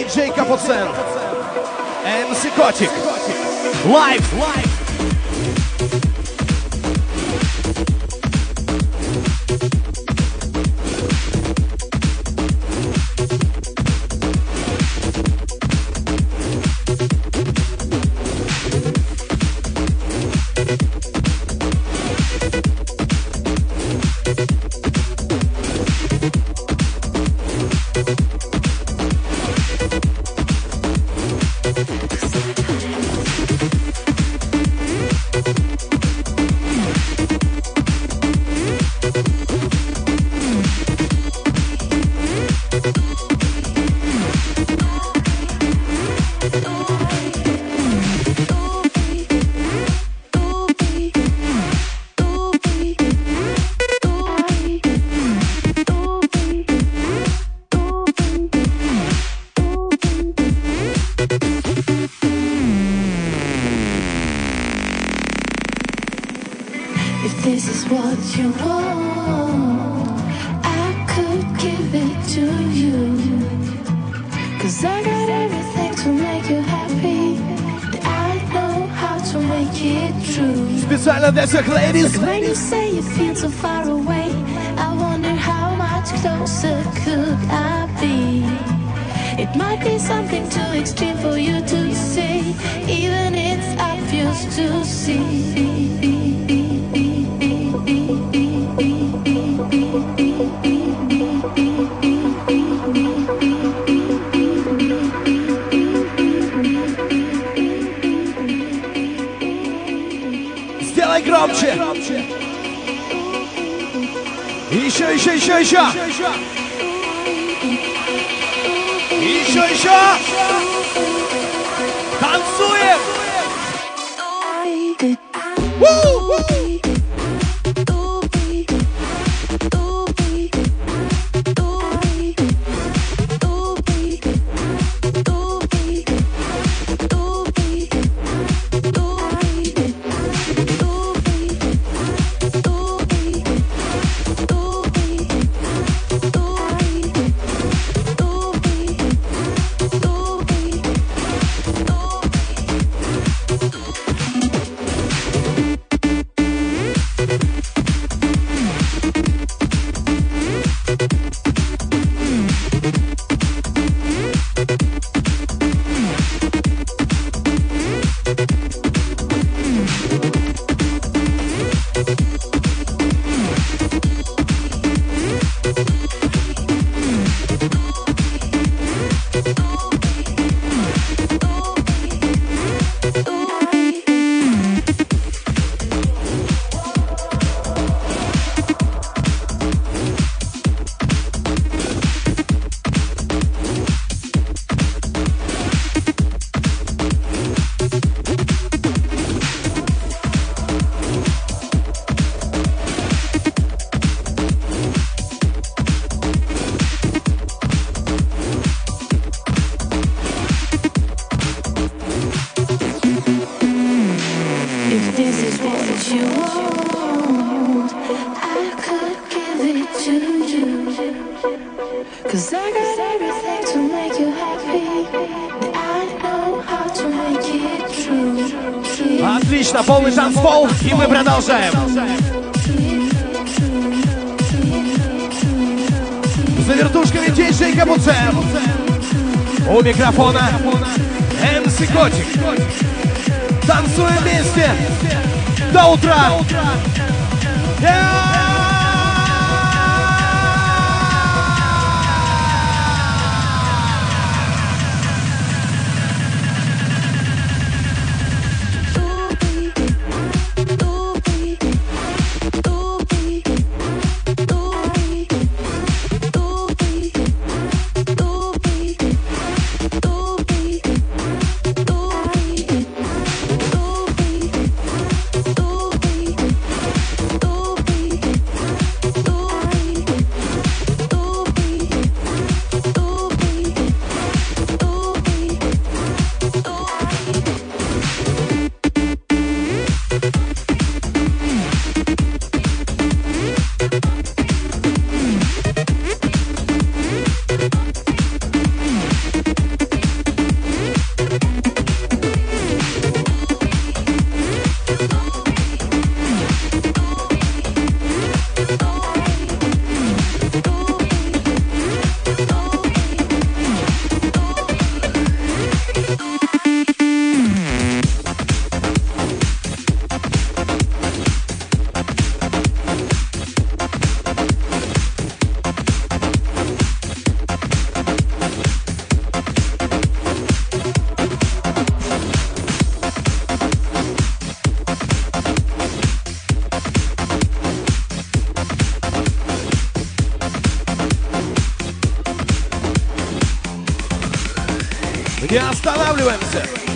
диджей Капуцин, МС Котик, лайв. Специально для всех ladies. When you say you feel so far away, I wonder how much closer could I be? It might be something too extreme for you to say, even it's obvious to see. Сделай громче. Еще. Еще. Танцуем. Отлично, полный танцпол, и мы продолжаем. За вертушками диджей Капуцин. У микрофона МС Котик. Танцуем вместе до утра. И останавливаемся.